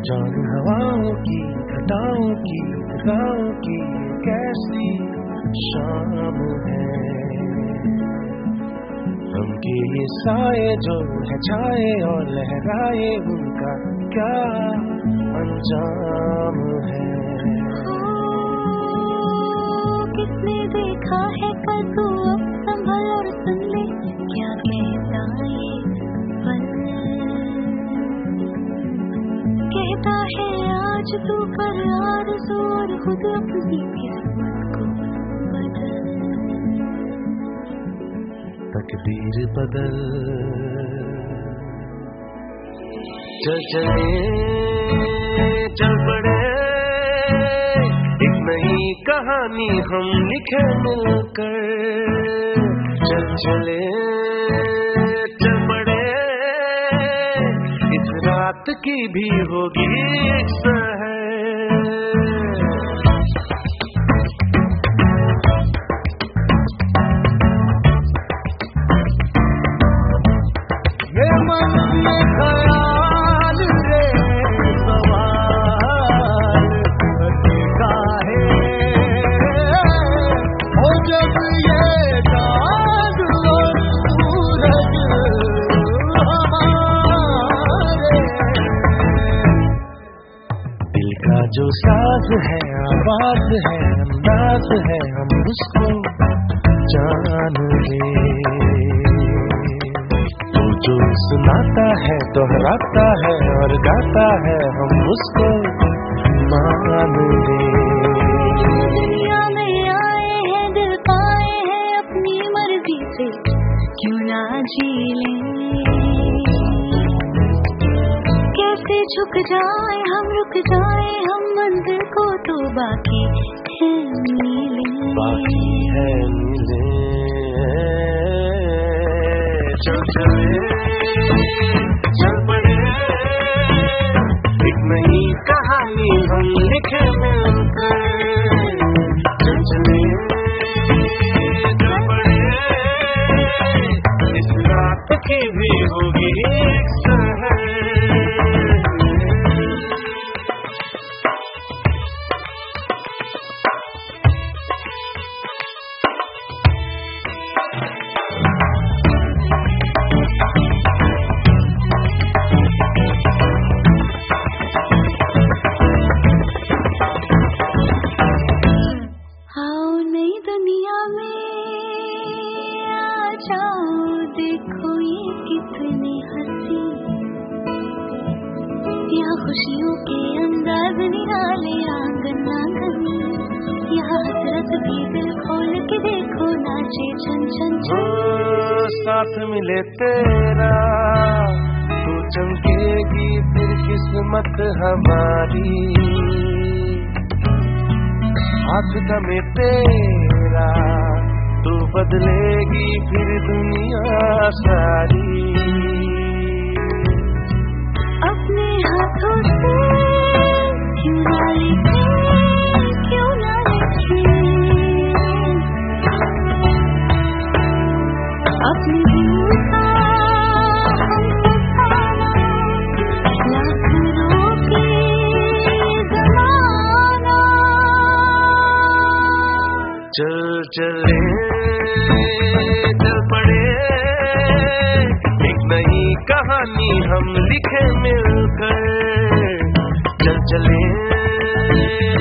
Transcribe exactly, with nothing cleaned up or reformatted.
जान हवाओं की, घटाओं की, घटाओं की कैसी शाम है। उनके ये साए जो है छाए और लहराए, उनका क्या अंजाम है। किसने देखा है कल, तू अब संभल और सुन ले क्या कहता ये पल। कहता है आज तू कर आरज़ू और खुद अपनी किस्मत को बदल। तकदीर बदल, चल चले चल पड़े, एक नई कहानी हम लिखे मिलकर। चल चले चल पड़े, इस रात की भी होगी एक सहर। मेरे मन में ख्याल रे सवाल का है, हो जब ये चाँद और सूरज हमारे। दिल का जो साज है, आवाज है, अंदाज है, हम उसको जान ले। जो सुनाता है, दोहराता है और गाता है, हम उसको मान ले। दुनिया में आए हैं, दिल पाए हैं, अपनी मर्जी से क्यों ना जी लें। कैसे झुक जाए हम, रुक जाए हम, मंदिर को तो बाकी है नीले। बाकी है नीले। चल चले चल पड़े, एक नई कहानी हम लिखे मिलकर। चल चले चल पड़े, इस रात की भी होगी एक सहर। देखो ये कितनी हंसी, यहाँ खुशियों के अंदाज निराले, आंगन आंगन यहाँ हसरत भी, दिल खोल के देखो नाचे छन छन छन। साथ मिले तेरा तू चमकेगी फिर किस्मत हमारी, हाथ थमे तेरा तू बदलेगी फिर दुनिया सारी। अपने हाथों से क्यों ना लिखे, क्यों ना लिखे, अपने दिल का हमको खाना, लाख रोके ज़माना। चल चले चल पड़े, एक नई कहानी हम लिखे मिलकर। चल चले